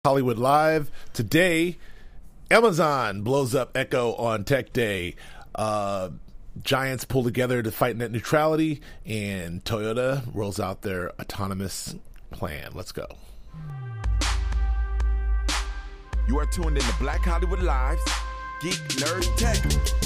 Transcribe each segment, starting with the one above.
Hollywood Live. Today, Amazon blows up Echo on Tech Day. Giants pull together to fight net neutrality, and Toyota rolls out their autonomous plan. Let's go. You are tuned in to Black Hollywood Live's Geek Nerd Tech.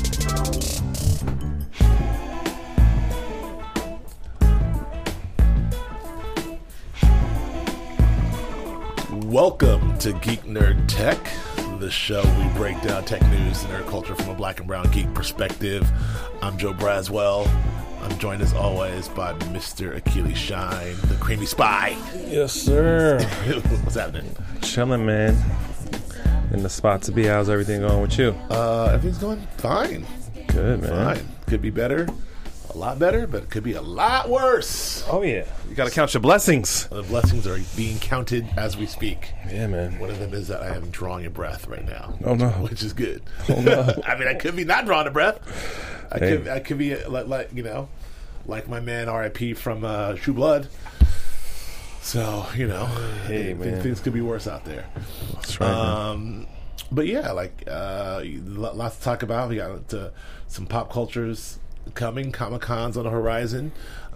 Welcome to Geek Nerd Tech, the show we break down tech news and nerd culture from a black and brown geek perspective. I'm Joe Braswell. I'm joined as always by Mr. Achilles Shine, the creamy spy. Yes, sir. What's happening? Chilling, man. In the spot to be. How's everything going with you? Everything's going fine. Good, man. Fine. Could be better. A lot better, but it could be a lot worse. Oh, yeah. You got to count your blessings. The blessings are being counted as we speak. Yeah, man. One of them is that I am drawing a breath right now. Oh, no. Which is good. Oh, no. I mean, I could be not drawing a breath. I Hey. could be like my man R.I.P. from True Blood. So, Hey, man. things could be worse out there. That's right, man. But yeah, lots to talk about. We got some pop cultures coming. Comic-Con's on the horizon.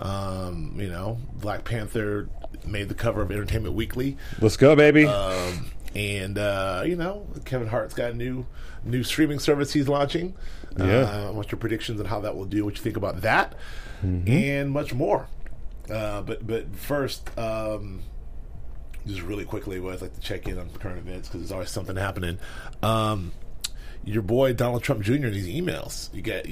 Black Panther made the cover of Entertainment Weekly. Let's go, baby. Kevin Hart's got a new streaming service he's launching. Yeah. What's your predictions on how that will do? What you think about that? And much more. But first, just really quickly, I'd like to check in on current events because there's always something happening. Your boy Donald Trump Jr. and these emails. You get, do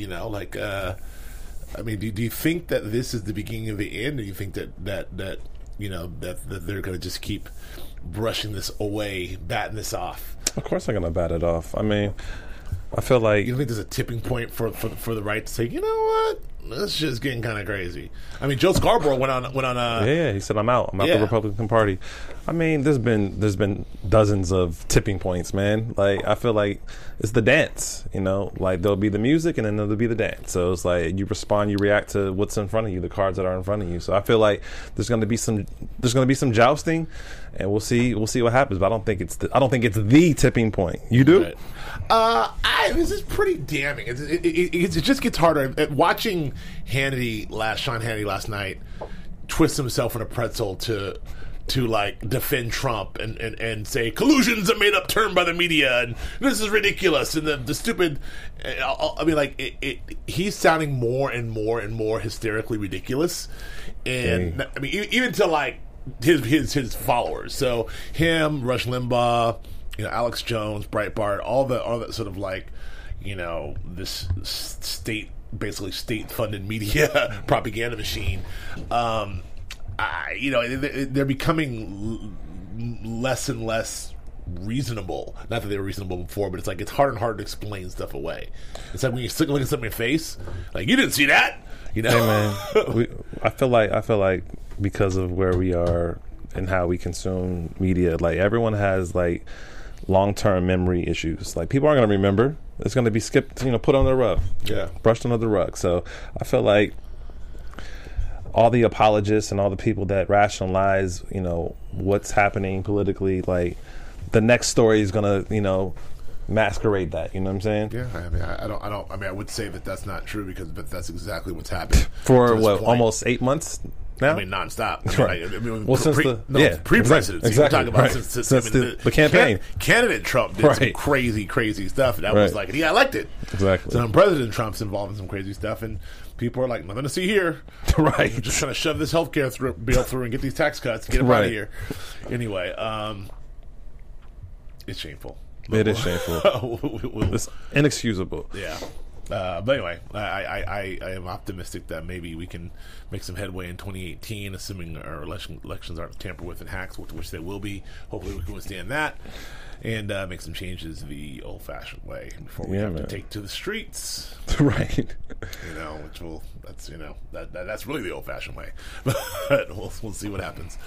you think that this is the beginning of the end, or do you think that they're going to just keep brushing this away, batting this off? Of course they're going to bat it off. I mean, I feel like... You don't think there's a tipping point for the right to say, you know what? This shit's getting kind of crazy. I mean, Joe Scarborough went on. Yeah, he said, I'm out the Republican Party. I mean, there's been dozens of tipping points, man. Like, I feel like it's the dance, like there'll be the music and then there'll be the dance. So it's like you respond, you react to what's in front of you, the cards that are in front of you. So I feel like there's going to be some jousting, and we'll see what happens. But I don't think it's the tipping point. You do? Right. This is pretty damning. It just gets harder. Watching Sean Hannity last night twist himself in a pretzel to like defend Trump and say collusion's a made up term by the media and this is ridiculous and the stupid. I mean, like he's sounding more and more and more hysterically ridiculous, and I mean even to like his followers. So him, Rush Limbaugh, Alex Jones, Breitbart, all that sort of like, this basically state-funded media propaganda machine. They're becoming less and less reasonable. Not that they were reasonable before, but it's harder and harder to explain stuff away. It's like when you look at something in your face, like, you didn't see that, Hey, man, I feel like because of where we are and how we consume media, like everyone has like long-term memory issues. Like people aren't going to remember. It's going to be skipped, put under the rug. Yeah. Brushed under the rug. So I feel like all the apologists and all the people that rationalize, what's happening politically, like the next story is going to, masquerade that. You know what I'm saying? Yeah. I mean, I would say that that's not true but that's exactly what's happened for almost 8 months. Now? I mean, nonstop. Right. I mean, Exactly. pre-presidency. We're talking about Right. since the campaign. Candidate Trump did some crazy stuff, and that was like, he got elected. Exactly. So then President Trump's involved in some crazy stuff, and people are like, nothing to see here. Right. We're just trying to shove this healthcare bill through and get these tax cuts, get them out of here. Anyway, it's shameful. It is shameful. It's inexcusable. Yeah. But anyway, I am optimistic that maybe we can make some headway in 2018, assuming our elections aren't tampered with and hacked, which they will be. Hopefully we can withstand that and make some changes the old-fashioned way before we have to take to the streets. Right. That's really the old-fashioned way. But we'll see what happens.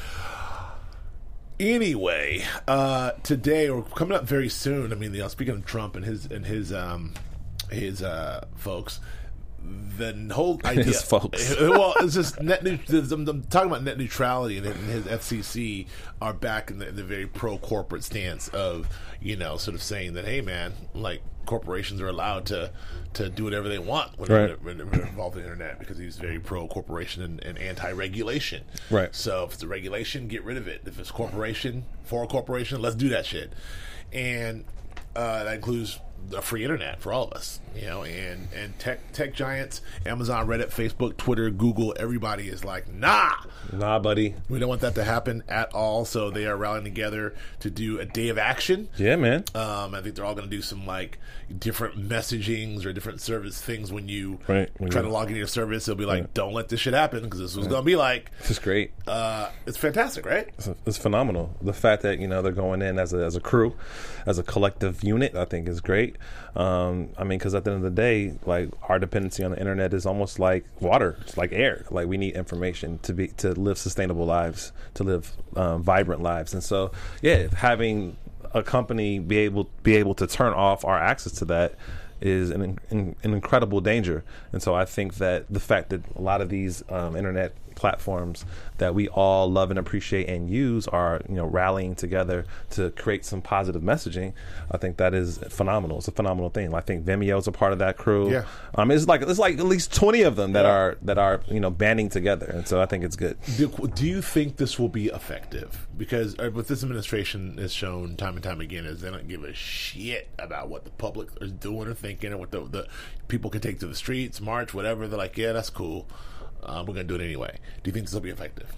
Anyway, today, or coming up very soon, I mean, speaking of Trump and his folks, the whole idea, His folks. Well, it's just I'm talking about net neutrality, and his FCC are back in the very pro corporate stance of sort of saying that, hey man, like corporations are allowed to do whatever they want when they're involved in the internet, because he's very pro corporation and anti regulation. Right. So if it's a regulation, get rid of it. If it's corporation for a corporation, let's do that shit, and that includes a free internet for all of us, and tech giants, Amazon, Reddit, Facebook, Twitter, Google, everybody is like, nah, buddy, we don't want that to happen at all. So they are rallying together to do a day of action. Yeah, man. I think they're all going to do some like different messagings or different service things when you try to log into your service. They'll be like, don't let this shit happen, because this was going to be like. This is great. It's fantastic, right? It's phenomenal. The fact that they're going in as a crew, as a collective unit, I think is great. Because at the end of the day, like, our dependency on the internet is almost like water. It's like air. Like, we need information to live sustainable lives, to live vibrant lives. And so, yeah, having a company be able to turn off our access to that is an incredible danger. And so I think that the fact that a lot of these internet platforms that we all love and appreciate and use are rallying together to create some positive messaging, I think that is phenomenal. It's a phenomenal thing. I think Vimeo's a part of that crew. Yeah. It's like at least 20 of them that are banding together, and so I think it's good. Do you think this will be effective? Because what this administration has shown time and time again is they don't give a shit about what the public is doing or thinking, or what the people can take to the streets, march, whatever. They're like, yeah, that's cool. We're going to do it anyway. Do you think this will be effective?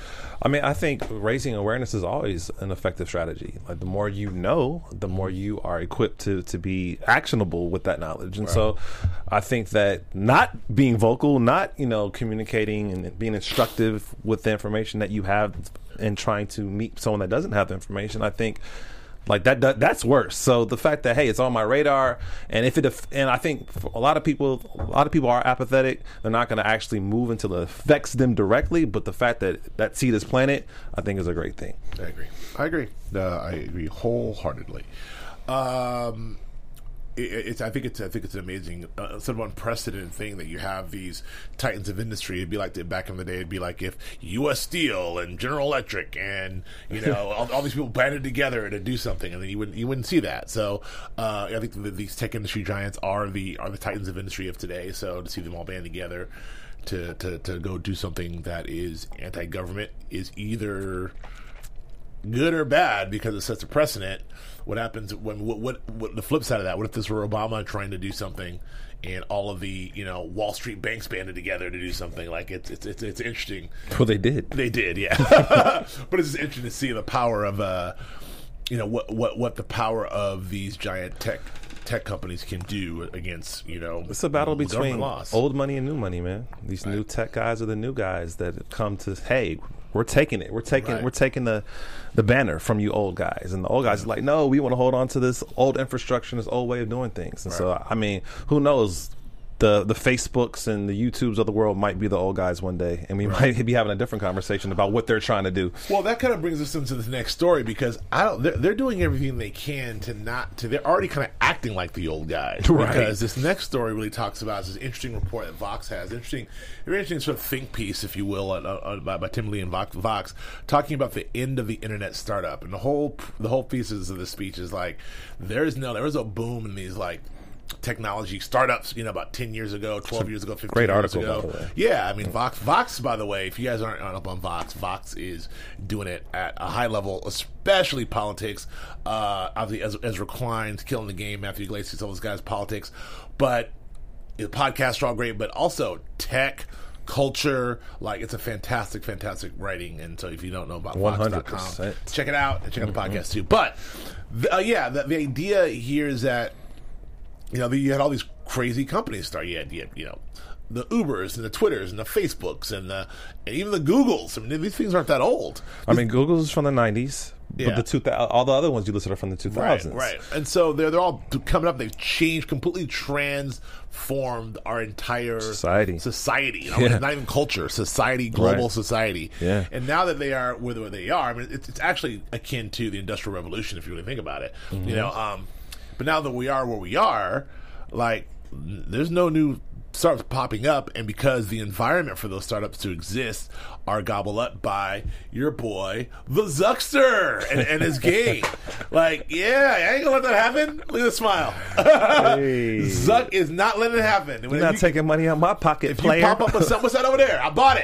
I think raising awareness is always an effective strategy. Like, the more you know, the more you are equipped to be actionable with that knowledge. And so I think that not being vocal, not, communicating and being instructive with the information that you have and trying to meet someone that doesn't have the information, I think like that's worse. So the fact that, hey, it's on my radar, and and I think a lot of people are apathetic. They're not going to actually move until it affects them directly. But the fact that seed is planted, I think, is a great thing. I agree wholeheartedly. I think it's an amazing, sort of unprecedented thing that you have these titans of industry. It'd be like back in the day. It'd be like if U.S. Steel and General Electric and all these people banded together to do something, and then you wouldn't see that. So I think these tech industry giants are the titans of industry of today. So to see them all band together to go do something that is anti-government is either good or bad, because it sets a precedent. What happens when what the flip side of that? What if this were Obama trying to do something, and all of the Wall Street banks banded together to do something? Like it's interesting. Well, they did, yeah. But it's just interesting to see the power of what the power of these giant tech companies can do against it's a battle between old money and new money, man. These new tech guys are the new guys that come to, hey, we're taking it. We're taking the banner from you old guys. And the old guys are like, no, we want to hold on to this old infrastructure, this old way of doing things. And so, I mean, who knows? The Facebooks and the YouTubes of the world might be the old guys one day, and we might be having a different conversation about what they're trying to do. Well, that kind of brings us into the next story, because they're doing everything they can they're already kind of acting like the old guys. Right. Because this next story really talks about this interesting report that Vox has, very interesting sort of think piece, if you will, by Tim Lee and Vox, talking about the end of the internet startup, and the whole thesis of the speech is like there was a boom in these like technology startups, about 10 years ago, 12 years ago, 15 great years article, ago. by the way. Yeah, I mean, Vox, by the way, if you guys aren't up on Vox is doing it at a high level, especially politics. Obviously, Ezra Klein's killing the game, Matthew Iglesias, all those guys, politics. But the podcasts are all great, but also tech, culture, like it's a fantastic writing. And so if you don't know about Vox.com, check it out and check out the podcast too. But the idea here is that you had all these crazy companies start. You had the Ubers and the Twitters and the Facebooks and even the Googles. I mean, these things aren't that old. I mean, Google's from the 90s, but all the other ones you listed are from the 2000s. Right. And so they're all coming up. They've changed, completely transformed our entire society. Not even culture, society, global society. Yeah. And now that they are where they are, I mean, it's actually akin to the Industrial Revolution, if you really think about it. Mm-hmm. But now that we are where we are, like, there's no new startups popping up, and because the environment for those startups to exist are gobbled up by your boy, the Zuckster, and his gang. Like, yeah, I ain't gonna let that happen. Look at the smile. Hey. Zuck is not letting it happen. You're not taking money out of my pocket, if player. you pop up with something, what's that over there? I bought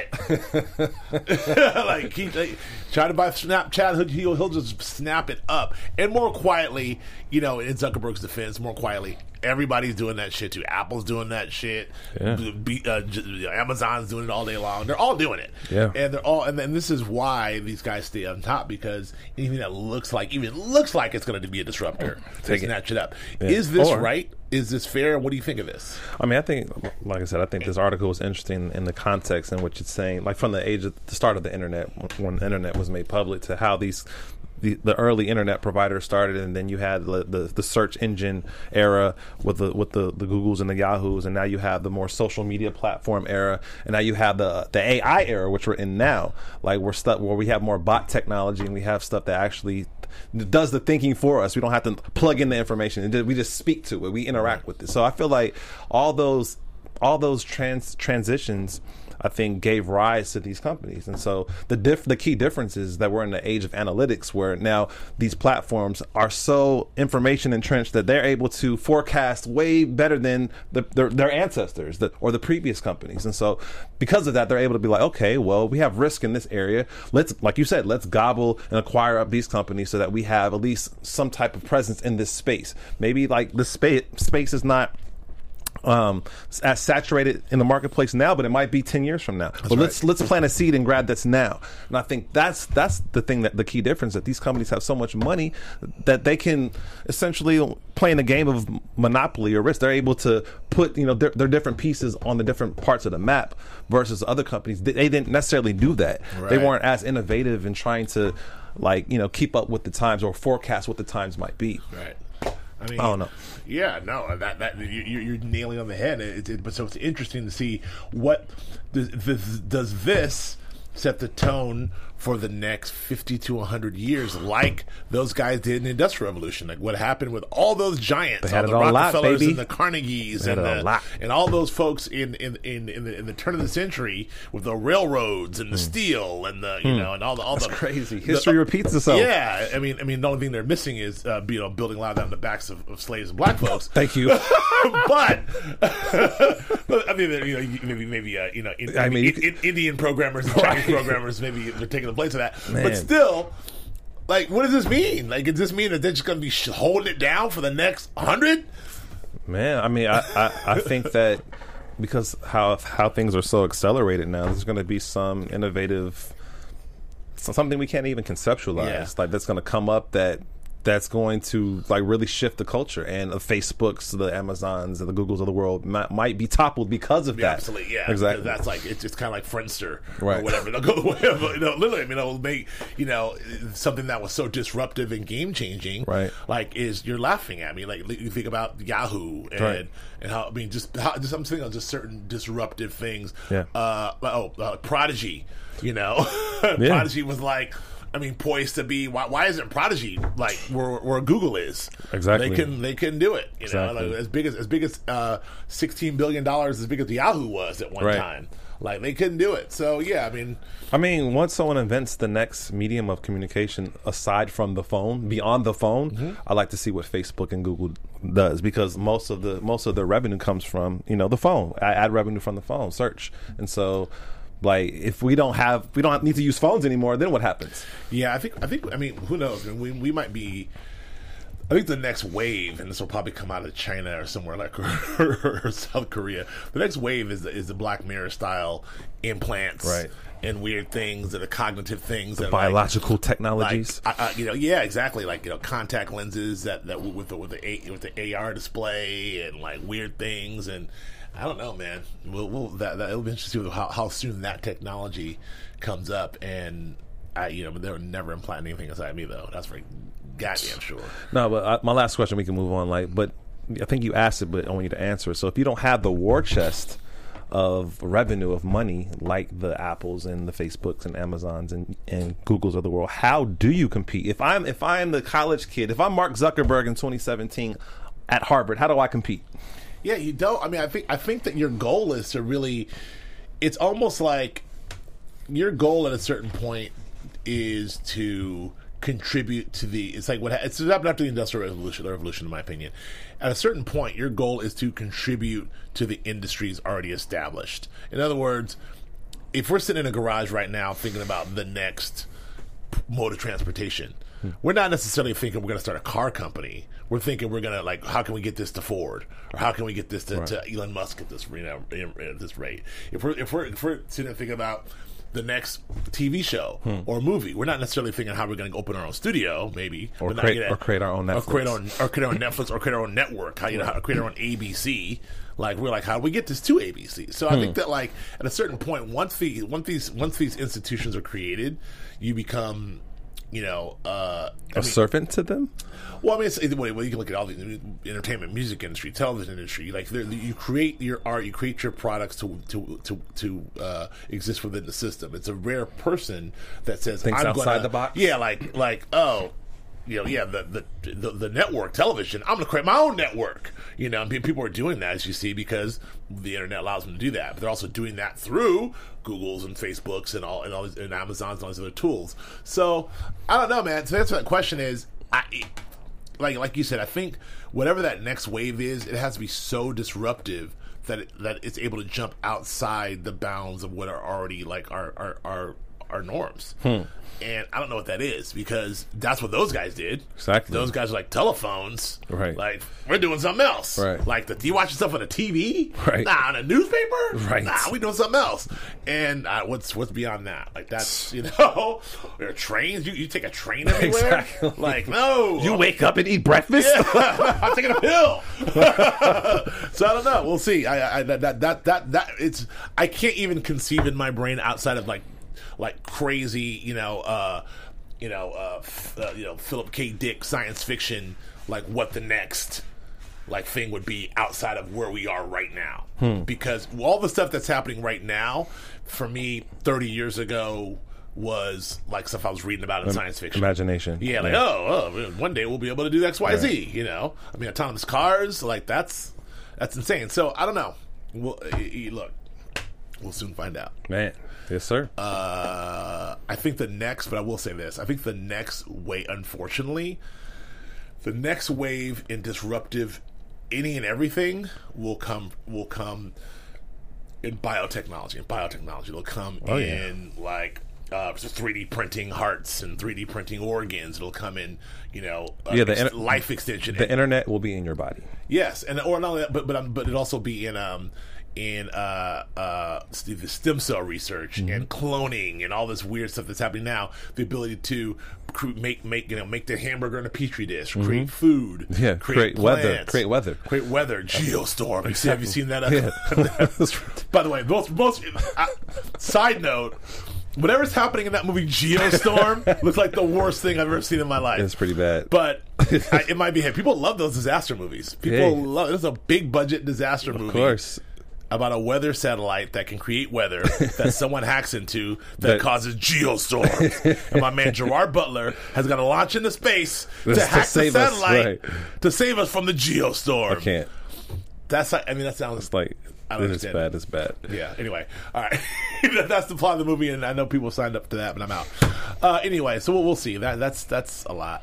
it. Like, try to buy Snapchat, he'll just snap it up. And more quietly, in Zuckerberg's defense, more quietly, everybody's doing that shit too. Apple's doing that shit. Yeah. Amazon's doing it all day long. They're all doing it. Yeah. And they're all, and this is why these guys stay on top, because anything that looks like it's going to be a disruptor, they snatch it up. Yeah. Is this right? Is this fair? What do you think of this? I mean, I think, like I said, I think this article was interesting in the context in which it's saying, like, from the start of the internet, when the internet was made public, to how the early internet providers started, and then you had the search engine era with the Googles and the Yahoos, and now you have the more social media platform era, and now you have the AI era, which we're in now. Like, we're stuck where we have more bot technology, and we have stuff that actually does the thinking for us. We don't have to plug in the information. We just speak to it. We interact with it. So I feel like all those transitions, I think, gave rise to these companies. And so the key difference is that we're in the age of analytics, where now these platforms are so information entrenched that they're able to forecast way better than their ancestors or the previous companies. And so because of that, they're able to be like, okay, well, we have risk in this area. Like you said, let's gobble and acquire up these companies so that we have at least some type of presence in this space. Maybe like the space is not as saturated in the marketplace now, but it might be 10 years from now. But let's plant a seed and grab that's now. And I think that's the thing, that the key difference, that these companies have so much money that they can essentially play in a game of monopoly or risk. They're able to put their different pieces on the different parts of the map, versus other companies. They didn't necessarily do that. Right. They weren't as innovative in trying to keep up with the times or forecast what the times might be. Right. I mean, don't know. Yeah, no, that you're nailing on the head. But so it's interesting to see what does this set the tone for the next 50 to 100 years, like those guys did in the Industrial Revolution. Like what happened with all those giants, all the Rockefellers and the Carnegies and all those folks in the turn of the century, with the railroads and the steel and the and all That's the crazy. History repeats itself. Yeah, I mean the only thing they're missing is building a lot of that on the backs of slaves and black folks. Thank you. but I mean, maybe Indian programmers and Chinese programmers, maybe they're taking the place of that. Man. But still, like, what does this mean? Like, does this mean that they're just going to be holding it down for the next 100? Man, I mean, I think that because how things are so accelerated now, there's going to be some innovative, something we can't even conceptualize, like that's going to come up that's going to like really shift the culture, and the Facebooks, the Amazons, and the Googles of the world might be toppled because of that. Absolutely, yeah. Exactly. That's like it's kind of like Friendster or whatever. They'll go the way of literally. I mean, it'll make something that was so disruptive and game changing. Right. Like you're laughing at me. Like you think about Yahoo and how I'm thinking of just certain disruptive things. Yeah. Prodigy. Prodigy was like, poised to be. Why isn't Prodigy like where Google is? Exactly. They couldn't do it. Exactly. Like, as big as $16 billion, as big as Yahoo was at one time. Like they couldn't do it. So yeah, I mean, once someone invents the next medium of communication aside from the phone, beyond the phone, I like to see what Facebook and Google does, because most of their revenue comes from the phone, ad revenue from the phone, search, and so. Like, if we don't need to use phones anymore, then what happens? Yeah, I think. Who knows? We might be. I think the next wave, and this will probably come out of China or somewhere like or South Korea. The next wave is the Black Mirror style implants, right? And weird things that are cognitive things, the biological technologies. Yeah, exactly. Like contact lenses that with the AR display and like weird things and. I don't know, man. It'll be interesting to see how soon that technology comes up, and they'll never implant anything inside me, though. That's for goddamn sure. No, but my last question, we can move on. But I think you asked it, but I want you to answer it. So if you don't have the war chest of revenue of money like the Apples and the Facebooks and Amazons and Googles of the world, how do you compete? If I'm the college kid, if I'm Mark Zuckerberg in 2017 at Harvard, how do I compete? Yeah, you don't. I mean, I think that your goal is to really. It's almost like your goal at a certain point is to contribute to the. It's like it's happened after the Industrial Revolution, in my opinion. At a certain point, your goal is to contribute to the industries already established. In other words, if we're sitting in a garage right now thinking about the next mode of transportation, we're not necessarily thinking we're going to start a car company. We're thinking we're going to, like, how can we get this to Ford, or how can we get this to Elon Musk at this, at this rate? If we're sitting and thinking about the next TV show or movie, we're not necessarily thinking how we're going to open our own studio, maybe, or create our own Netflix, or create our own Netflix, or create our own network. How to create our own ABC? Like, we're like, how do we get this to ABC? So I think that, like, at a certain point, once these institutions are created, you become, a servant to them. Well, I mean, you can look at all the entertainment, music industry, television industry. Like, you create your art, you create your products to exist within the system. It's a rare person that says, thinks outside the box. Yeah, the network television. I'm going to create my own network. People are doing that, as you see, because the internet allows them to do that. But they're also doing that through Googles and Facebooks and all these, and Amazons and all these other tools. So I don't know, man. To answer that question is, like you said, I think whatever that next wave is, it has to be so disruptive that it's able to jump outside the bounds of what are already like our norms. And I don't know what that is, because that's what those guys did. Exactly. Those guys are like telephones. Right. Like, we're doing something else. Right. Like, you watching stuff on the TV? Right. Nah, on a newspaper? Right. Nah, we doing something else. And what's beyond that? Like, that's, there are trains. You take a train everywhere? Exactly. Like, no. You wake up and eat breakfast? Yeah. I'm taking a pill. So I don't know. We'll see. I can't even conceive in my brain outside of like crazy, Philip K. Dick science fiction, like what the next thing would be outside of where we are right now. Because all the stuff that's happening right now, for me, 30 years ago, was like stuff I was reading about in science fiction. Imagination. Yeah, one day we'll be able to do X, Y, Z. I mean, autonomous cars, like that's insane. So I don't know. Look, we'll soon find out. Man. Yes, sir. I think but I will say this. I think the next wave, unfortunately, the next wave in disruptive any and everything will come in biotechnology. It'll come in like 3D printing hearts and 3D printing organs. It'll come in, life extension. The internet will be in your body. Yes, or not only that, but it'll also be in the stem cell research and cloning and all this weird stuff that's happening now. The ability to make the hamburger in a petri dish, create food, create weather, geostorm. Exactly. Have you seen that? Yeah. By the way, most side note. Whatever's happening in that movie Geostorm looks like the worst thing I've ever seen in my life. It's pretty bad. But it might be. People love those disaster movies. People love. It's a big budget disaster movie. Of course. About a weather satellite that can create weather that someone hacks into that causes geostorms. And my man Gerard Butler has got to launch into space to hack the satellite to save us from the geostorm. I can't. That sounds like. It's bad. It's bad. Yeah. Anyway, all right. That's the plot of the movie, and I know people signed up to that, but I'm out. Anyway, so we'll see. That's a lot.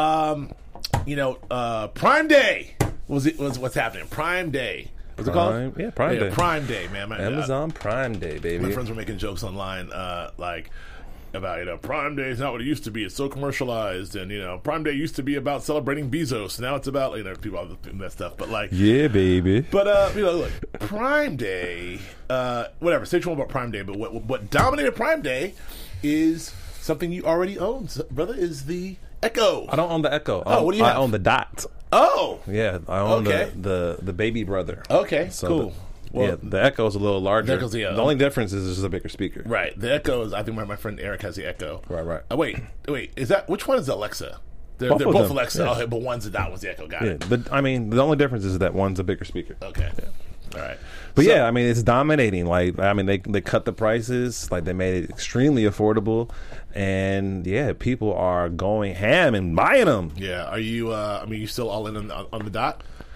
Prime Day was what's happening. Prime Day. What's it called? Yeah, Prime Day. Prime Day, man. Amazon Prime Day, baby. My friends were making jokes online, about Prime Day is not what it used to be. It's so commercialized, and Prime Day used to be about celebrating Bezos. Now it's about people doing that stuff. But yeah, baby. But look, Prime Day, whatever. Say what you want about Prime Day, but what dominated Prime Day is something you already own, brother. Is the Echo. I don't own the Echo. What do you have? I own the Dot. Oh, yeah, I own the baby brother. Okay, so cool. The Echo is a little larger. The only difference is there's a bigger speaker. Right. The Echo is. I think my friend Eric has the Echo. Right. Wait. Is that which one is Alexa? They're both Alexa. Yeah. But one's the Dot, one's the Echo. Got it. The only difference is that one's a bigger speaker. Okay. Yeah. All right. But it's dominating. They cut the prices. They made it extremely affordable, and people are going ham and buying them. Yeah. Are you? You still all in on the Dot?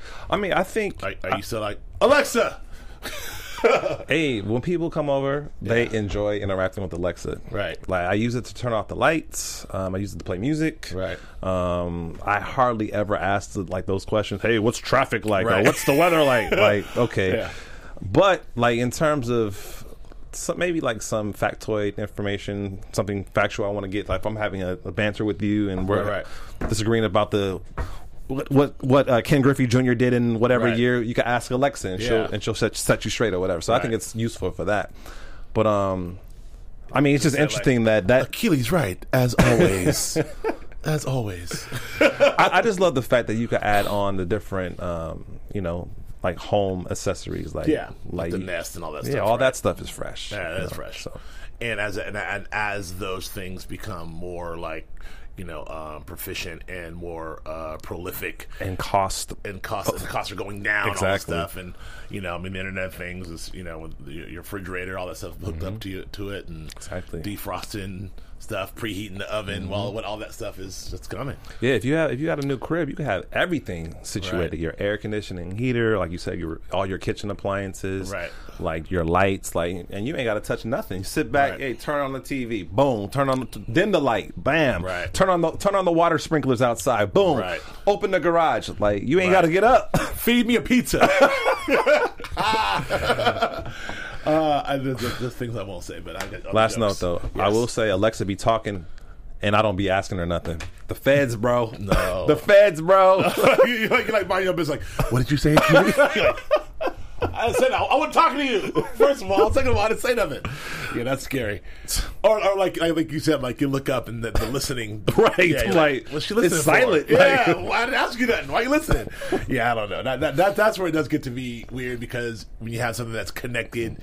I mean, I think Are you still like Alexa? hey, when people come over, they enjoy interacting with Alexa. Right. Like I use it to turn off the lights. I use it to play music. Right. I hardly ever ask like those questions. Hey, what's traffic like? Right. Or what's the weather like? Like, okay. Yeah. But like in terms of maybe like some factoid information, something factual I want to get. Like if I'm having a banter with you and we're disagreeing about the what Ken Griffey Jr. did in whatever year, you can ask Alexa and she'll set you straight or whatever. So I think it's useful for that. But I mean, it's just interesting that Achilles right as always. As always. I just love the fact that you can add on the different like home accessories, like like the Nest and all that stuff. Yeah, all that stuff is fresh. Yeah, that's fresh. So, and as those things become more like proficient and more prolific, and costs are going down. Exactly. All that stuff, and I mean, the Internet of Things is with your refrigerator, all that stuff hooked up to it, and defrosting stuff, preheating the oven, while all that stuff it's coming. Yeah, if you had a new crib, you can have everything situated. Your air conditioning, heater, like you said, all your kitchen appliances, like your lights, and you ain't got to touch nothing. You sit back, hey, turn on the TV, boom, dim the light, bam, turn on the water sprinklers outside, boom, open the garage, like you ain't got to get up. Feed me a pizza. There's things I won't say, but last note though, I will say Alexa be talking, and I don't be asking her nothing. The feds, bro. No, the feds, bro. you're like minding your business. Like, what did you say? I didn't say that. I wasn't talking to you. First of all, second of all, I didn't say nothing. Yeah, that's scary. Or like you said, like you look up and the listening, Yeah, like, what's she listening it's silent. For? Yeah, well, I didn't ask you that. Why are you listening? Yeah, I don't know. That's where it does get to be weird, because when you have something that's connected,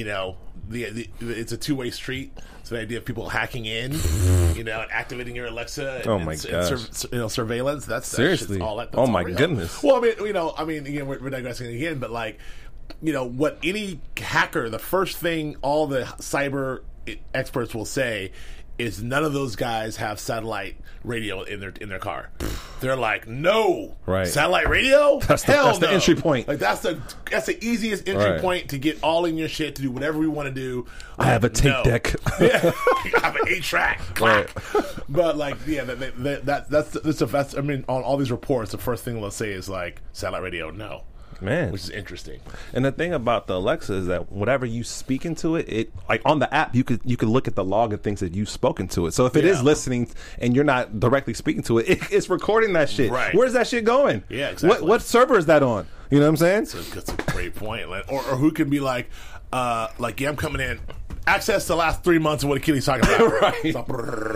it's a two-way street. So the idea of people hacking in, and activating your Alexa, and surveillance. That's seriously. That's oh my goodness. Well, I mean, again, we're digressing again, but like, what any hacker, the first thing all the cyber experts will say is none of those guys have satellite radio in their car. They're like, no, satellite radio? That's the entry point. Like that's the easiest entry point to get all in your shit, to do whatever we want to do. Like, I have a tape deck. Yeah, I have an 8-track. But like, yeah, that's I mean, on all these reports, the first thing they'll say is like satellite radio, no. Man, which is interesting. And the thing about the Alexa is that whatever you speak into it like on the app, you could look at the log of things that you've spoken to it. So if it is listening and you're not directly speaking to it, it's recording that shit. Right. Where's that shit going? Yeah, exactly. What server is that on? You know what I'm saying? That's a great point. Like, or who can be like, yeah, I'm coming in. Access the last 3 months of what Achilles talking about. Right. So,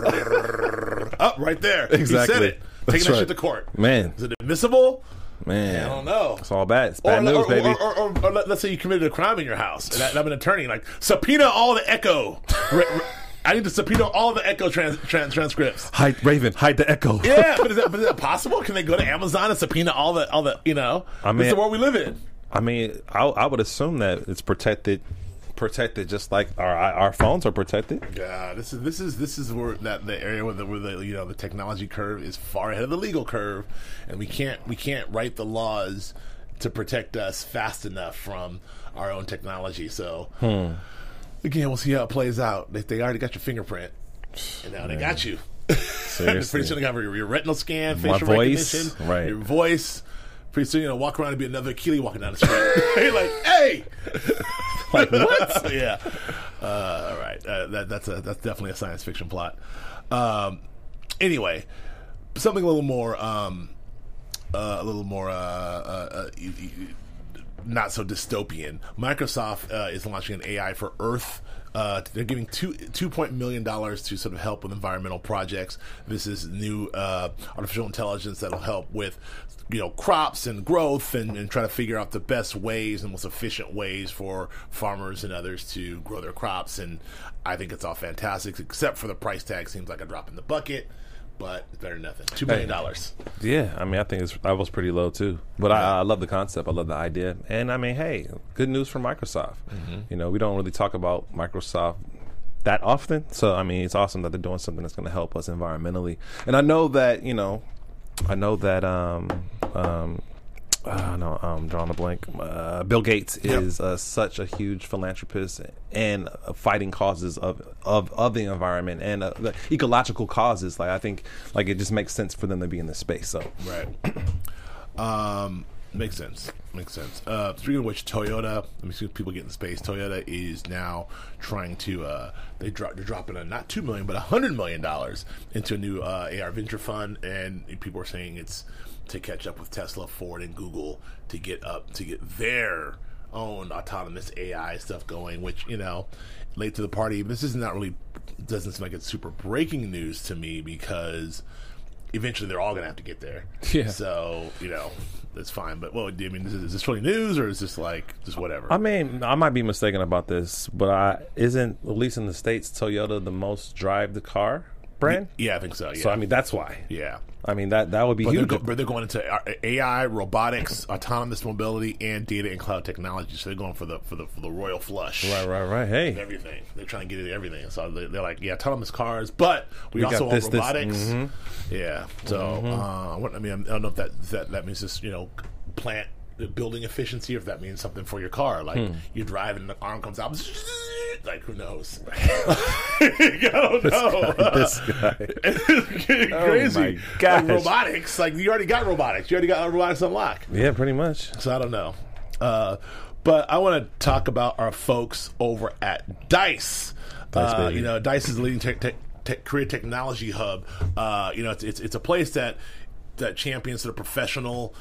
right there. Exactly. He said it. Taking that shit to court. Man. Is it admissible? Man, I don't know. It's all bad. It's bad news, baby. Or let's say you committed a crime in your house, and I'm an attorney. Like, subpoena all the echo. I need to subpoena all the echo transcripts. Hide the echo. Yeah, but is that possible? Can they go to Amazon and subpoena all the? I mean, it's the world we live in. I mean, I would assume that it's protected just like our phones are protected. Yeah, this is where the area where the technology curve is far ahead of the legal curve, and we can't write the laws to protect us fast enough from our own technology. So again, we'll see how it plays out. They already got your fingerprint, and now they got you. Seriously. Pretty soon they got your retinal scan, facial recognition, your voice. Pretty soon, walk around and be another Achilles walking down the street. You're like, hey, like what? Yeah. All right. That's definitely a science fiction plot. Anyway, something a little more not so dystopian. Microsoft is launching an AI for Earth. They're giving $2 million to sort of help with environmental projects. This is new artificial intelligence that'll help with crops and growth and try to figure out the best ways and most efficient ways for farmers and others to grow their crops. And I think it's all fantastic, except for the price tag seems like a drop in the bucket. But it's better than nothing. $2 million. Yeah, I mean, I think that was pretty low too. But I love the concept. I love the idea. And I mean, hey, good news for Microsoft. We don't really talk about Microsoft that often. So I mean, it's awesome that they're doing something that's going to help us environmentally. And I know that No, I'm drawing a blank. Bill Gates is such a huge philanthropist and fighting causes of the environment and the ecological causes. Like I think, like it just makes sense for them to be in this space. So right, makes sense. Speaking of which, Toyota. Let me see if people get in space. Toyota is now trying to. They're dropping not $2 million but $100 million into a new AR venture fund, and people are saying it's to catch up with Tesla, Ford, and Google to get their own autonomous AI stuff going, which, late to the party. This is not really, doesn't seem like it's super breaking news to me because eventually they're all going to have to get there. Yeah. So, that's fine. But, is this really news or is this just whatever? I mean, I might be mistaken about this, but isn't, at least in the States, Toyota the most drive the car brand? Yeah, I think so. Yeah. So, I mean, that's why. Yeah. I mean, that would be huge. But they're going into AI, robotics, autonomous mobility, and data and cloud technology. So they're going for the royal flush. Right. Hey, everything. They're trying to get into everything. So they're like, autonomous cars, but we also want robotics. Mm-hmm. Yeah. So I don't know if that means just plant building efficiency, or if that means something for your car. Like you drive and the arm comes out. Like, who knows? I don't know. This guy. It's crazy. Oh my gosh. Like robotics. Like, you already got robotics. You already got robotics unlocked. Yeah, pretty much. So I don't know. But I want to talk about our folks over at DICE. DICE is the leading career technology hub. It's a place that champions the professional,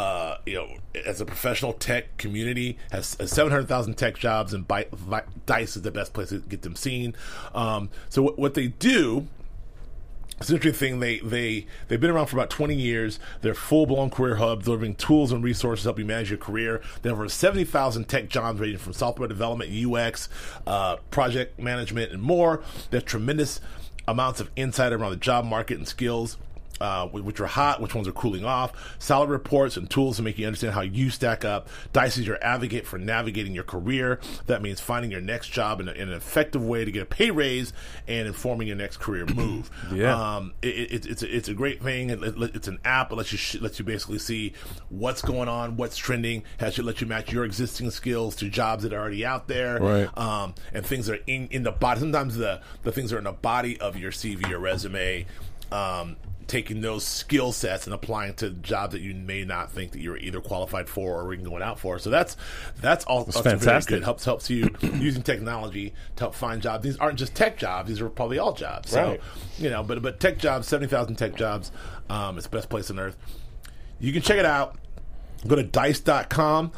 as a professional tech community, has 700,000 tech jobs, and DICE is the best place to get them seen. So what they do, it's an interesting thing. They've been around for about 20 years. They're full-blown career hub, delivering tools and resources to help you manage your career. They have over 70,000 tech jobs ranging from software development, UX, project management, and more. They have tremendous amounts of insight around the job market and skills, which are hot, which ones are cooling off, solid reports and tools to make you understand how you stack up. DICE is your advocate for navigating your career. That means finding your next job in an effective way to get a pay raise and informing your next career move. Yeah. It's a great thing. It's an app. It lets you basically see what's going on, what's trending, lets you match your existing skills to jobs that are already out there. Right. And things that are in the body. Sometimes the things are in the body of your CV or resume. Taking those skill sets and applying to jobs that you may not think that you're either qualified for or even going out for. So that's also fantastic. Very good. Helps you using technology to help find jobs. These aren't just tech jobs; these are probably all jobs. So, right. But tech jobs, 70,000 tech jobs. It's the best place on earth. You can check it out. Go to dice.com.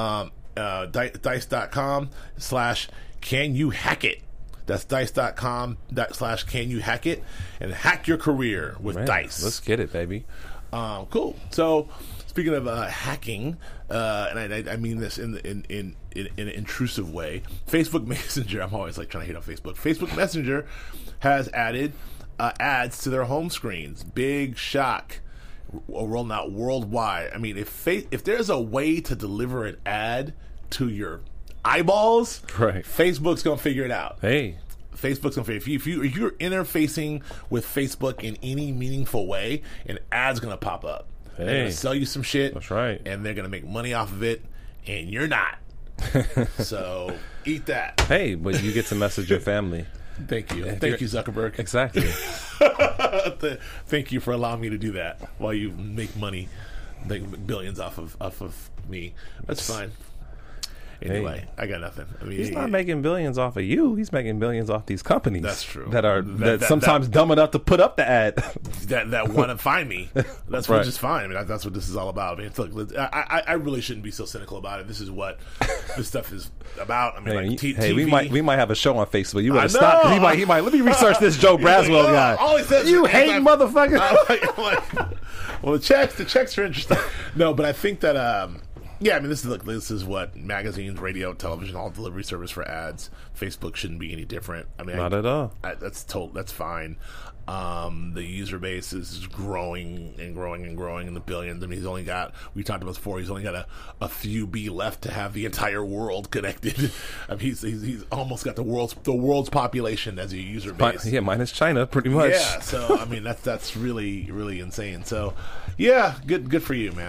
Dice.com/can-you-hack-it. That's dice.com/can-you-hack-it, and hack your career with DICE. Let's get it, baby. Cool. So, speaking of hacking, and I mean this in an intrusive way, Facebook Messenger. I'm always trying to hate on Facebook. Facebook Messenger has added ads to their home screens. Big shock. Rolling out worldwide. I mean, if there's a way to deliver an ad to your eyeballs, right, Facebook's gonna figure it out. Hey, Facebook's gonna figure if you're interfacing with Facebook in any meaningful way, an ad's gonna pop up. Hey, they're gonna sell you some shit. That's right, and they're gonna make money off of it, and you're not. So eat that. Hey, but you get to message your family. Thank you, Zuckerberg. Exactly. Thank you for allowing me to do that while you make money, make billions off of me. That's fine. Anyway, hey, I got nothing. I mean, he's not making billions off of you. He's making billions off these companies. That's true. That sometimes dumb enough to put up the ad. that want to find me. That's right. Which is fine. I mean, that's what this is all about. I mean, look, I really shouldn't be so cynical about it. This is what this stuff is about. I mean, TV. we might have a show on Facebook. You better stop. He might. Let me research this Joe Braswell guy. All he says you hate motherfucker. Well, the checks are interesting. No, but I think that. Yeah, I mean, this is what magazines, radio, television, all delivery service for ads. Facebook shouldn't be any different. I mean, not at all. That's fine. The user base is growing and growing and growing in the billions. I mean, we talked about this before, he's only got a few B left to have the entire world connected. I mean, he's almost got the world's population as a user base. Yeah, minus China, pretty much. Yeah, so I mean, that's really, really insane. So, yeah, good for you, man.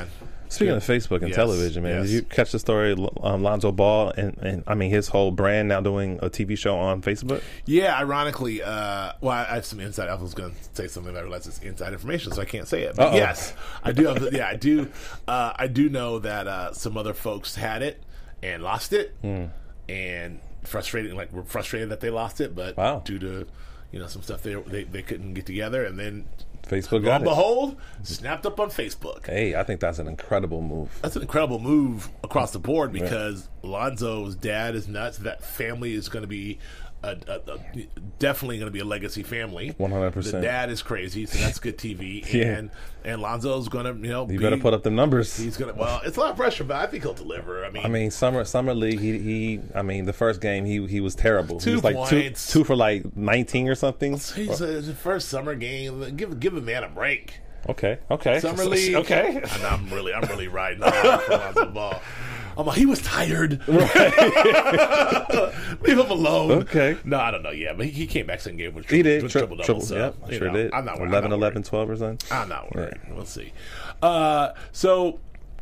Speaking of Facebook and television, man, did you catch the story? Lonzo Ball and I mean his whole brand now doing a TV show on Facebook. Yeah, ironically, I have some inside. I was going to say something that I realized it's inside information, so I can't say it. But yes, I do. I do. I do know that some other folks had it and lost it, and were frustrated that they lost it, but due to some stuff they couldn't get together, and then Facebook lo and behold, snapped up on Facebook. Hey, I think that's an incredible move. That's an incredible move across the board because Lonzo's dad is nuts. That family is going to be definitely going to be a legacy family. 100%. The dad is crazy, so that's good TV. And Lonzo's going to, you better put up the numbers. He's going to. Well, it's a lot of pressure, but I think he'll deliver. I mean, summer league. He the first game he was terrible. 2 he was like points. two for like 19 or something. He's his first summer game. Give a man a break. Okay. Summer league. Okay. And I'm really riding on for Lonzo Ball. I'm like, he was tired. Right. Leave him alone. Okay. No, I don't know. Yeah, but he came back second game with triple double. So, yep, sure did. I'm not worried. 11, 12 or something. I'm not worried. Yeah. We'll see. So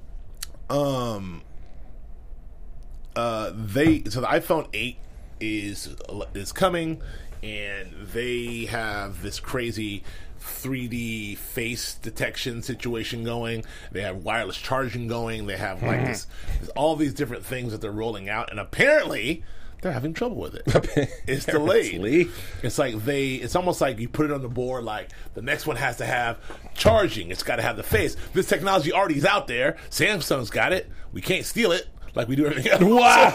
the iPhone 8 is coming, and they have this crazy 3D face detection situation going. They have wireless charging going. They have like this all these different things that they're rolling out, and apparently they're having trouble with it. It's delayed. It's like it's almost like you put it on the board like the next one has to have charging. It's got to have the face. This technology already is out there. Samsung's got it. We can't steal it like we do everything else.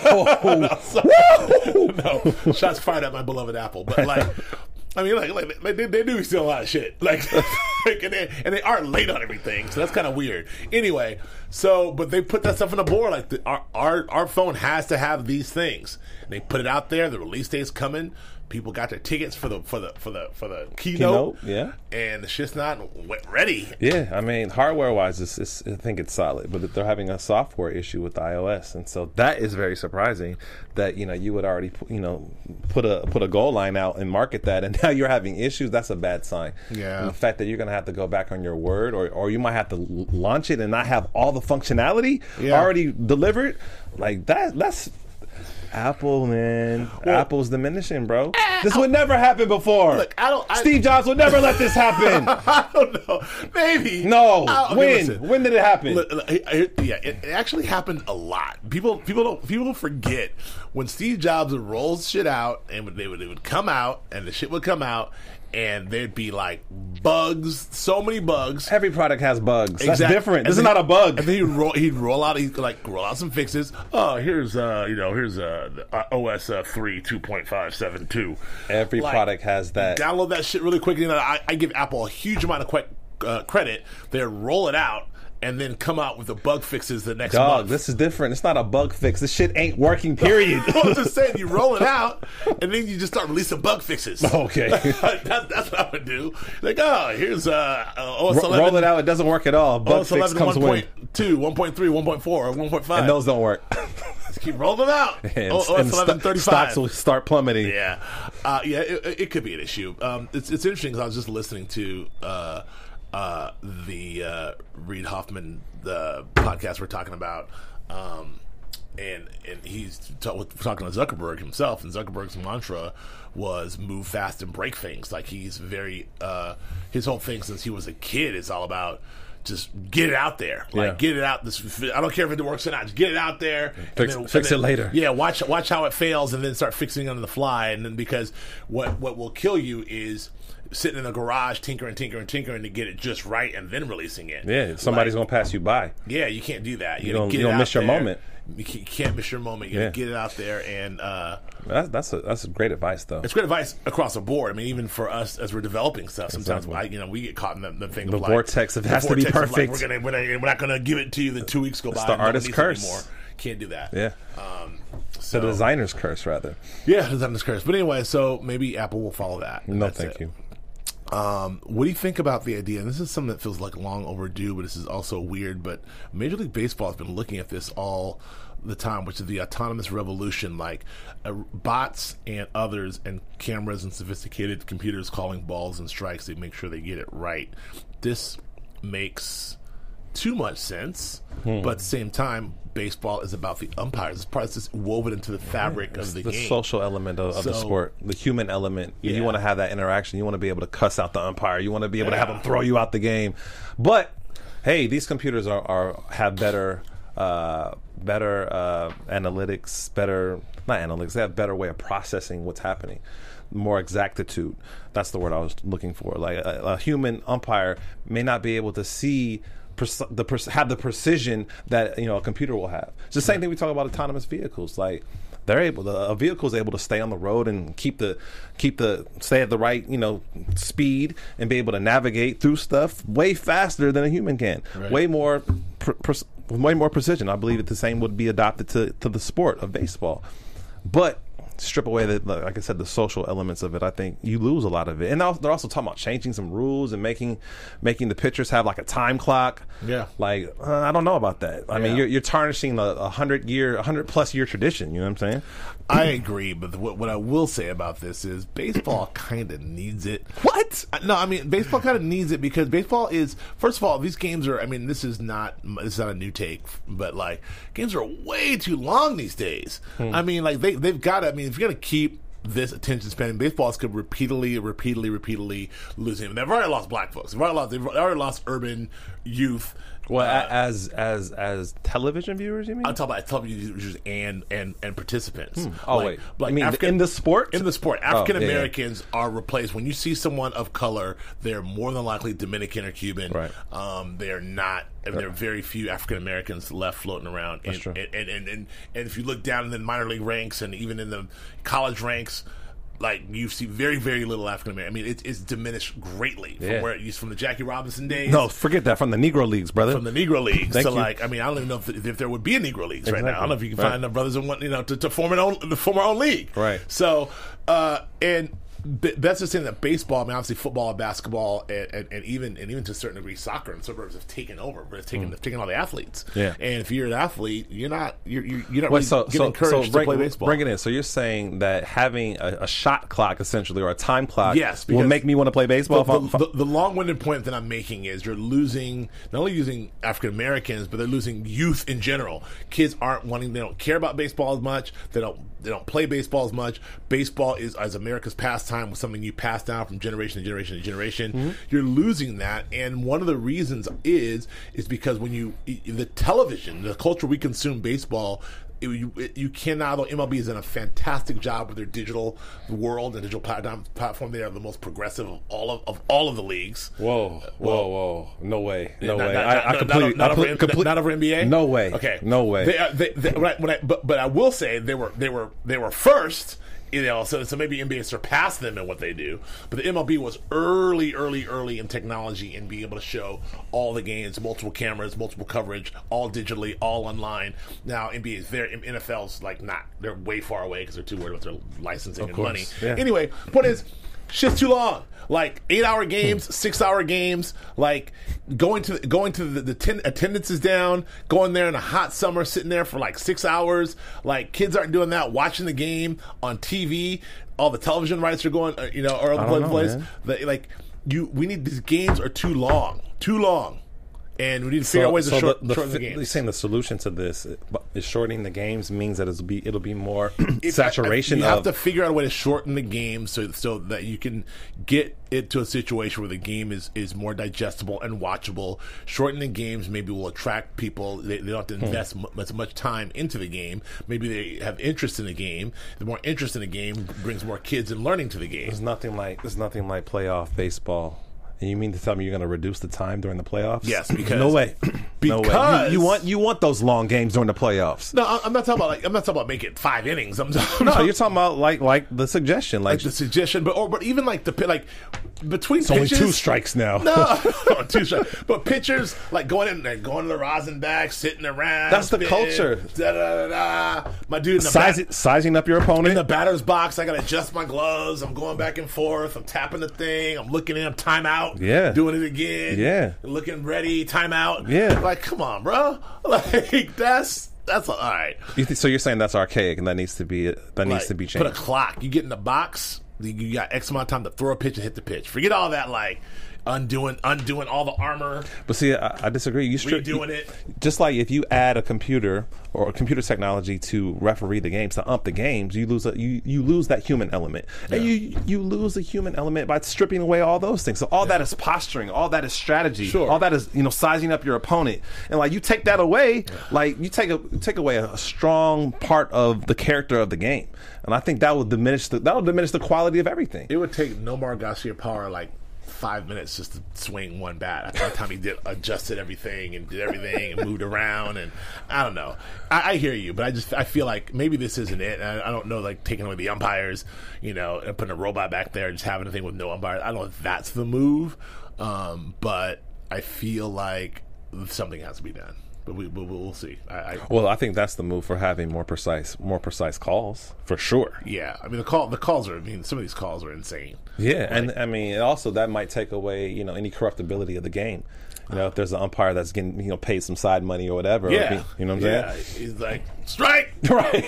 Wow. No, shots fired at my beloved Apple. But like, I mean, like they do steal a lot of shit. Like, and they aren't late on everything, so that's kind of weird. Anyway, but they put that stuff on the board. Like our phone has to have these things. And they put it out there. The release date's coming. People got their tickets for the keynote. Yeah, and the shit's not ready. Yeah, I mean, hardware wise, I think it's solid, but they're having a software issue with iOS, and so that is very surprising. That you would already put a goal line out and market that, and now you're having issues. That's a bad sign. Yeah, and the fact that you're going to have to go back on your word, or you might have to launch it and not have all the functionality already delivered, like that's. Apple, man. Apple's diminishing, bro. This would never happen before. Look, Steve Jobs would never let this happen. I don't know. Maybe. No. When did it happen? It actually happened a lot. People don't forget when Steve Jobs would roll shit out, and they would come out, and the shit would come out, and there'd be like bugs, so many bugs. Every product has bugs. Exactly. That's different. This is not a bug. And then he'd roll out some fixes. Oh, here's OS 3 2.572. Every product has that. Download that shit really quick. I give Apple a huge amount of credit. They roll it out and then come out with the bug fixes the next month. This is different. It's not a bug fix. This shit ain't working, period. I'm just saying, you roll it out, and then you just start releasing bug fixes. Okay. That's what I would do. Like, here's OS 11. Roll it out. It doesn't work at all. Bug OS fix 11 comes 1.2, 1.3, 1.4, or 1.5. And those don't work. Just keep rolling them out. And OS 11.35. Stocks will start plummeting. Yeah. It could be an issue. It's interesting because I was just listening to the Reid Hoffman podcast we're talking about, and he's talking to Zuckerberg himself, and Zuckerberg's mantra was move fast and break things. Like he's very his whole thing since he was a kid is all about just get it out there. Like get it out. I don't care if it works or not. Just get it out there. Fix it later. Yeah, watch how it fails, and then start fixing it on the fly. And then because what will kill you is sitting in the garage tinkering to get it just right and then releasing it. Yeah, somebody's gonna pass you by. Yeah, you can't do that. You don't miss your moment. You can't miss your moment. You get it out there, and that's great advice, though. It's great advice across the board. I mean, even for us as we're developing stuff, sometimes we get caught in the thing. The of vortex of it has to be perfect. We're not gonna give it to you. Then 2 weeks go by. It's the artist's curse. Anymore. Can't do that. Yeah. The designer's curse, rather. Yeah, the designer's curse. But anyway, so maybe Apple will follow that. No, thank you. What do you think about the idea? And this is something that feels like long overdue, but this is also weird. But Major League Baseball has been looking at this all the time, which is the autonomous revolution, like bots and others and cameras and sophisticated computers calling balls and strikes to make sure they get it right. This makes too much sense. But at the same time, baseball is about the umpires. It's part of this woven into the fabric of the game. The social element of the sport, the human element. Yeah. You want to have that interaction. You want to be able to cuss out the umpire. You want to be able to have them throw you out the game. But hey, these computers have better analytics, not analytics. They have better way of processing what's happening. More exactitude. That's the word I was looking for. Like a human umpire may not be able to see have the precision that a computer will have. It's the same thing we talk about autonomous vehicles. Like a vehicle is able to stay on the road and stay at the right speed and be able to navigate through stuff way faster than a human can. Right. Way more precision. I believe that the same would be adopted to the sport of baseball, but strip away like I said, the social elements of it. I think you lose a lot of it. And they're also talking about changing some rules and making the pitchers have like a time clock. Yeah, like I don't know about that. I mean, you're tarnishing a 100+ year tradition. You know what I'm saying? I agree, but what I will say about this is baseball kind of needs it. What? No, I mean baseball kind of needs it because baseball is, first of all, these games are. I mean, this is not a new take, but like games are way too long these days. I mean, like they've got to. I mean, if you're gonna keep this attention span in baseball, could repeatedly losing. They've already lost black folks. They've already lost urban youth. Well, as television viewers, you mean? I'm talking about television viewers and participants. Wait. I mean, in the sport? In the sport. African Americans are replaced. When you see someone of color, they're more than likely Dominican or Cuban. Right. They're not. I mean, there are very few African Americans left floating around. That's true. And if you look down in the minor league ranks and even in the college ranks, like you see very, very little African American. I mean, it's diminished greatly from where it used from the Jackie Robinson days. No, forget that. From the Negro Leagues, brother. From the Negro Leagues. I don't even know if there would be a Negro Leagues right now. I don't know if you can find enough brothers who want to form our own league. Right. So and that's just saying that baseball, I mean, obviously football and basketball and even to a certain degree soccer and suburbs have taken over. But it's taken all the athletes. Yeah. And if you're an athlete, you're not really getting encouraged to play baseball. Bring it in. So you're saying that having a shot clock essentially or a time clock will make me want to play baseball? The long-winded point that I'm making is you're losing, not only using African Americans, but they're losing youth in general. Kids they don't care about baseball as much. They don't play baseball as much. Baseball is, as America's pastime, was something you pass down from generation to generation to generation. Mm-hmm. You're losing that, and one of the reasons is because when the television, the culture we consume baseball, you cannot. Although MLB has done a fantastic job with their digital world and digital platform, they are the most progressive of all of the leagues. Whoa! No way! Not over NBA. No way! Okay, no way. But I will say they were first. So maybe NBA surpassed them in what they do, but the MLB was early in technology and being able to show all the games, multiple cameras, multiple coverage, all digitally, all online. Now NBA is NFL's like not; they're way far away because they're too worried about their licensing and money. Yeah. Anyway, point is, shit's too long. Like 8-hour games, 6-hour games, like going to the attendance is down, going there in a hot summer, sitting there for like 6 hours. Like kids aren't doing that, watching the game on TV. All the television rights are going, are all the place. We need, these games are too long. And we need to figure out ways to shorten the games. You're saying the solution to this is shortening the games means that it'll be more saturation. You have to figure out a way to shorten the game so that you can get it to a situation where the game is more digestible and watchable. Shortening the games maybe will attract people. They don't have to invest much time into the game. Maybe they have interest in the game. The more interest in the game brings more kids and learning to the game. There's nothing like playoff baseball. And you mean to tell me you're going to reduce the time during the playoffs? Yes, because no way. Because no way. You want those long games during the playoffs. No, I'm not talking about making 5 innings. You're talking about like the suggestion, like the suggestion, but even like between it's pitches, only 2 strikes now. No, 2 strikes. But pitchers like going to the rosin bag, sitting around. That's the culture. Da, da, da, da. My dude, sizing up your opponent in the batter's box. I got to adjust my gloves. I'm going back and forth. I'm tapping the thing. I'm looking in. I'm timeout. Yeah, doing it again. Yeah, looking ready. Timeout. Yeah, like come on, bro. Like that's all right. So you're saying that's archaic and that needs to be changed. Put a clock. You get in the box. You got X amount of time to throw a pitch and hit the pitch. Forget all that. Like undoing all the armor. But see, I disagree. You redoing it. Just like if you add a computer or a computer technology to referee the games, to ump the games, you lose you lose that human element, and you lose the human element by stripping away all those things. So all that is posturing, all that is strategy, all that is sizing up your opponent, and like you take that away, like you take away a strong part of the character of the game, and I think that will diminish the quality of everything. It would take Nomar Garciaparra like 5 minutes just to swing one bat. By the time he adjusted everything and did everything and moved around, and I don't know. I hear you, but I feel like maybe this isn't it. I don't know, like taking away the umpires, and putting a robot back there and just having a thing with no umpires. I don't know if that's the move, but I feel like something has to be done. But we'll see. I think that's the move for having more precise calls for sure. Yeah, I mean the calls are. I mean, some of these calls are insane. Yeah, and I mean also that might take away any corruptibility of the game. If there's an umpire that's getting paid some side money or whatever. Yeah, you know what I'm saying? He's like strike. Right.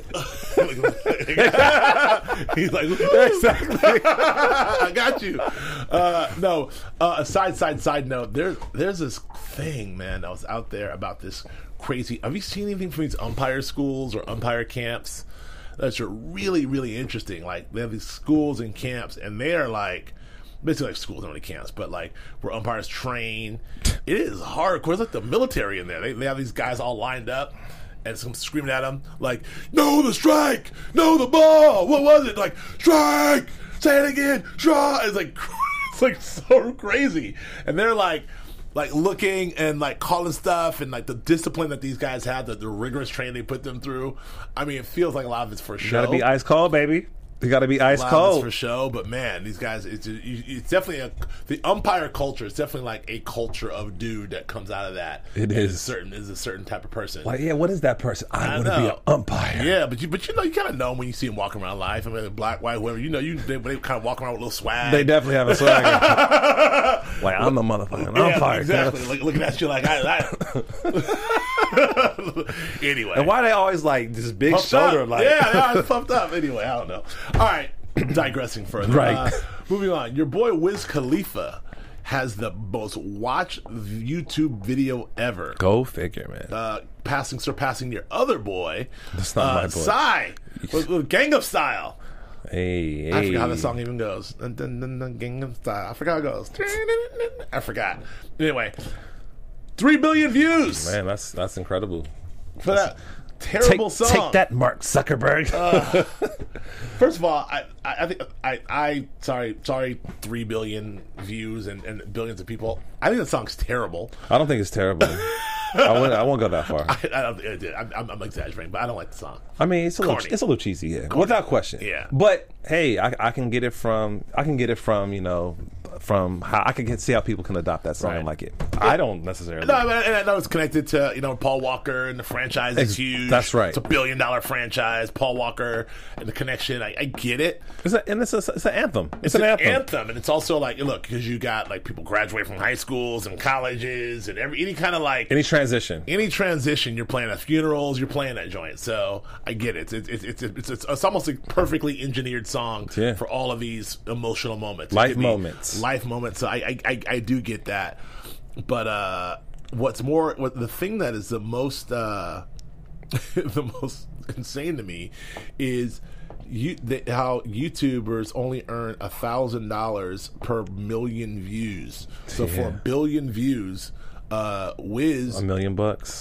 He's like exactly. I got you. No. Side note. There's this thing, man, that was out there about this crazy. Have you seen anything from these umpire schools or umpire camps? That's really, really interesting. Like they have these schools and camps, and they are like basically like schools, not really camps, but like where umpires train. It is hardcore. It's like the military in there. They have these guys all lined up, and some screaming at them like, "No, the strike! No, the ball! What was it? Like strike! Say it again! Strike!" It's like so crazy, and they're like looking and like calling stuff, and like the discipline that these guys have, the rigorous training they put them through. I mean, it feels like a lot of it's for show. You gotta be ice cold, baby. You got to be ice cold for show, but man, these guys, it's definitely the umpire culture. It's definitely like a culture of dude that comes out of that. It is a certain type of person. Like, yeah, what is that person? I want to be an umpire. Yeah, but you kind of know when you see them walking around life. I mean, black, white, whoever. They kind of walk around with a little swag. They definitely have a swag. Like I'm the motherfucking umpire. Exactly. Looking at you like I Anyway, and why they always like this big puffed shoulder? Up. Like they're always puffed up. Anyway, I don't know. All right, digressing further. Right. Moving on. Your boy Wiz Khalifa has the most watched YouTube video ever. Go figure, man. Surpassing your other boy. That's not my boy. Psy with Gangnam Style. Hey, I forgot how the song even goes. Gangnam Style. I forgot how it goes. I forgot. Anyway, 3 billion views. Man, that's incredible. For that terrible song. Take that, Mark Zuckerberg. First of all, I think sorry, 3 billion views and billions of people. I think the song's terrible. I don't think it's terrible. I won't go that far. I'm exaggerating, but I don't like the song. I mean, it's a little cheesy, yeah, corny. Without question. Yeah, but hey, I can get it from from how I can see how people can adopt that song and like it. I don't necessarily. No, and I know it's connected to Paul Walker, and the franchise is huge. That's right. It's $1 billion franchise. Paul Walker and the connection. I get it. It's an anthem. It's an anthem, and it's also like, look, because you got like people graduate from high schools and colleges and any kind of like any transition. You're playing at funerals. You're playing that joint. So I get it. It's almost a perfectly engineered song for all of these emotional moments. Life moments. So I do get that. But the thing that is the most the most insane to me is how YouTubers only earn $1,000 per million views. So for 1 billion views, Wiz $1 million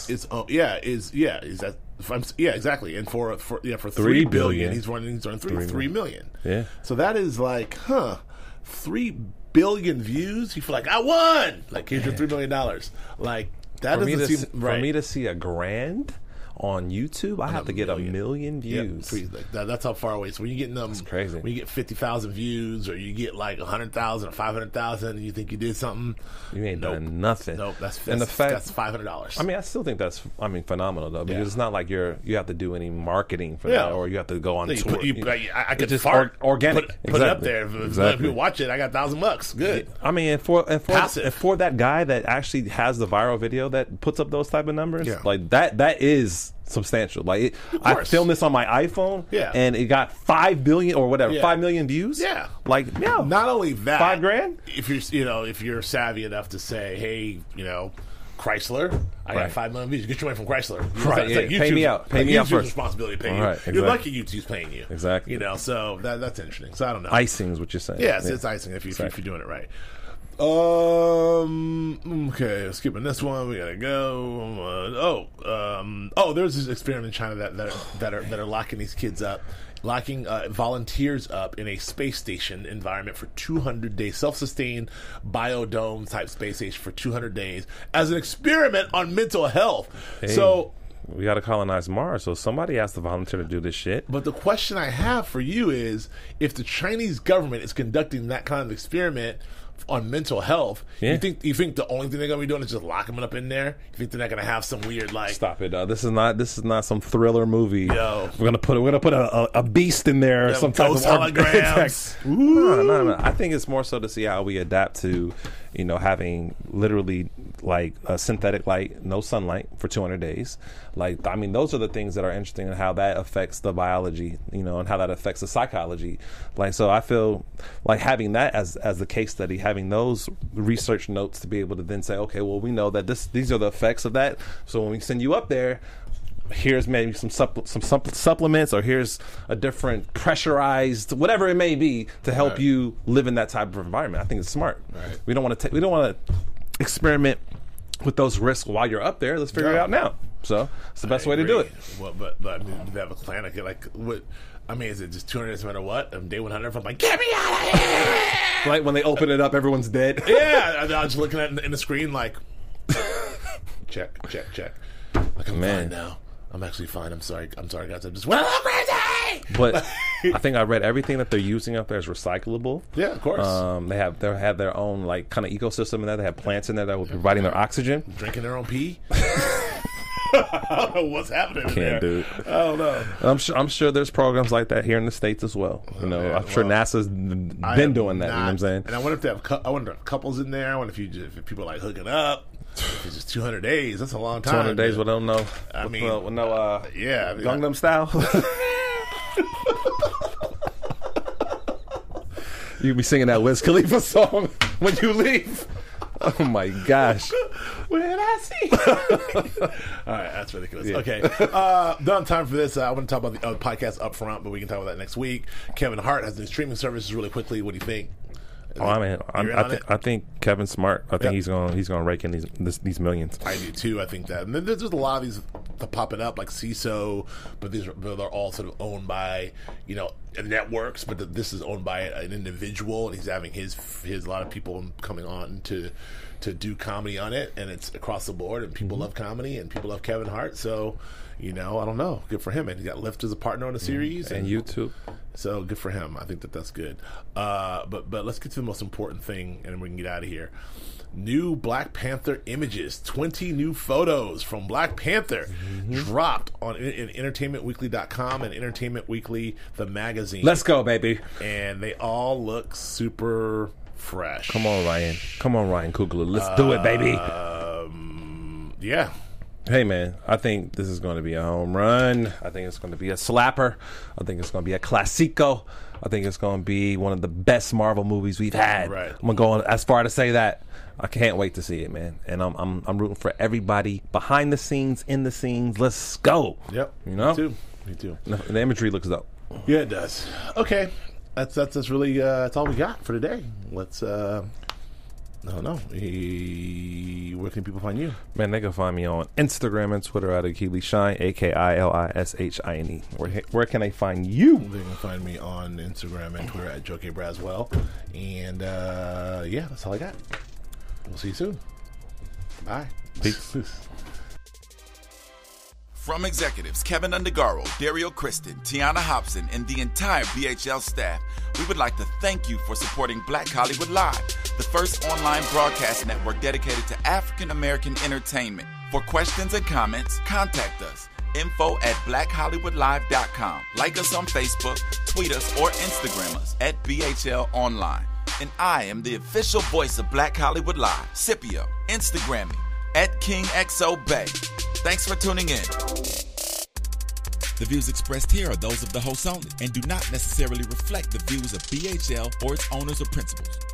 exactly. And for 3 billion, he's running 3 million. Yeah. So that is like, 3 billion views. You feel like I won. Like here's your $3 million. Like that doesn't seem right. For me to see $1,000 on YouTube, I have to get 1 million views. Yep. That's how far away. So when you get them, that's crazy. When you get 50,000 views, or you get like 100,000 or 500,000, and you think you did something, you ain't done nothing. Nope. That's $500. I mean, I still think that's phenomenal though, because it's not like you have to do any marketing for that, or you have to go on tour. I could just organic. Put it up there. If you watch it, I got $1,000. Good. I mean, for that guy that actually has the viral video that puts up those type of numbers, like that is that's substantial. Like, I filmed this on my iPhone, and it got 5 billion or whatever, 5 million views. Yeah, like Not only that, $5,000. If you're savvy enough to say, hey, Chrysler, I got 5 million views. Get your money from Chrysler. Right? It's like pay me out. Pay me out first. Responsibility to pay you. Right, exactly. You're lucky YouTube's paying you. Exactly. So that's interesting. So I don't know. Icing is what you're saying. Yes, it's icing if you're doing it right. Okay, skipping this one. We gotta go. There's this experiment in China that are locking these kids up, locking volunteers up in a space station environment for 200 days, self-sustained biodome type space station for 200 days as an experiment on mental health. Hey. So we got to colonize Mars, so somebody has to volunteer to do this shit. But the question I have for you is, if the Chinese government is conducting that kind of experiment on mental health, you think the only thing they're gonna be doing is just locking them up in there? You think they're not gonna have some weird Stop it! This is not some thriller movie. We're gonna put a beast in there, some type of holograms. No. I think it's more so to see how we adapt to, having literally like a synthetic light, no sunlight for 200 days. Like, I mean, those are the things that are interesting and how that affects the biology, and how that affects the psychology. Like, so I feel like having that as the case study, having those research notes to be able to then say, okay, well, we know that these are the effects of that. So when we send you up there, here's maybe some supplements, or here's a different pressurized whatever it may be to help you live in that type of environment. I think it's smart. Right. We don't want to experiment with those risks while you're up there. Let's figure it out now. So it's the best way to do it. Well, but I mean, do they have a plan? Like what? I mean, is it just 200 days no matter what? Day 100, I'm like, get me out of here! Like when they open it up, everyone's dead. Yeah, I was just looking at it in the screen like, check. Like, I'm fine now. I'm actually fine. I'm sorry, guys. I'm just went a little crazy. But I think I read everything that they're using up there is recyclable. Yeah, of course. They have their own like kind of ecosystem in there. They have plants in there that will be providing their oxygen. Drinking their own pee. I don't know what's happening there. Dude. I don't know. I'm sure there's programs like that here in the States as well. I'm sure NASA's been doing that. You know what I'm saying? And I wonder if they have couples in there. I wonder if people are like hooking up. If it's just 200 days. That's a long time. 200 days. We don't know. I mean, Gangnam Style. You be singing that Wiz Khalifa song when you leave. Oh my gosh. When I see all right, that's ridiculous. Yeah. Okay. Done time for this. I want to talk about the podcast up front, but we can talk about that next week. Kevin Hart has new streaming services really quickly. What do you think? I think Kevin's smart. I think he's gonna rake in these millions. I do too. I think that. And then there's a lot of these popping up like CISO, but they're all sort of owned by networks. But this is owned by an individual, and he's having his a lot of people coming on to do comedy on it, and it's across the board. And people love comedy, and people love Kevin Hart. So, I don't know. Good for him. And he got Lyft as a partner on the series, and YouTube. So good for him. I think that's good. But let's get to the most important thing, and then we can get out of here. New Black Panther images. 20 new photos from Black Panther dropped on entertainmentweekly.com and Entertainment Weekly, the magazine. Let's go, baby. And they all look super fresh. Come on, Ryan Coogler. Let's do it, baby. Yeah. Hey, man, I think this is going to be a home run. I think it's going to be a slapper. I think it's going to be a classico. I think it's going to be one of the best Marvel movies we've had. Right. I'm going to go as far to say that. I can't wait to see it, man. And I'm rooting for everybody behind the scenes, in the scenes. Let's go. Yep. Me too. The imagery looks dope. Yeah, it does. Okay. That's really that's all we got for today. Let's I don't know. Where can people find you? Man, they can find me on Instagram and Twitter at Akili Shine, AKILISHINE. Where can they find you? They can find me on Instagram and Twitter at Joe K. Braswell. And that's all I got. We'll see you soon. Bye. Peace. From executives Kevin Undergaro, Dario Kristen, Tiana Hobson, and the entire BHL staff, we would like to thank you for supporting Black Hollywood Live, the first online broadcast network dedicated to African American entertainment. For questions and comments, contact us. info@blackhollywoodlive.com. Like us on Facebook, tweet us, or Instagram us at BHL Online. And I am the official voice of Black Hollywood Live, Scipio. Instagram me at KingXOBay. Thanks for tuning in. The views expressed here are those of the hosts only and do not necessarily reflect the views of BHL or its owners or principals.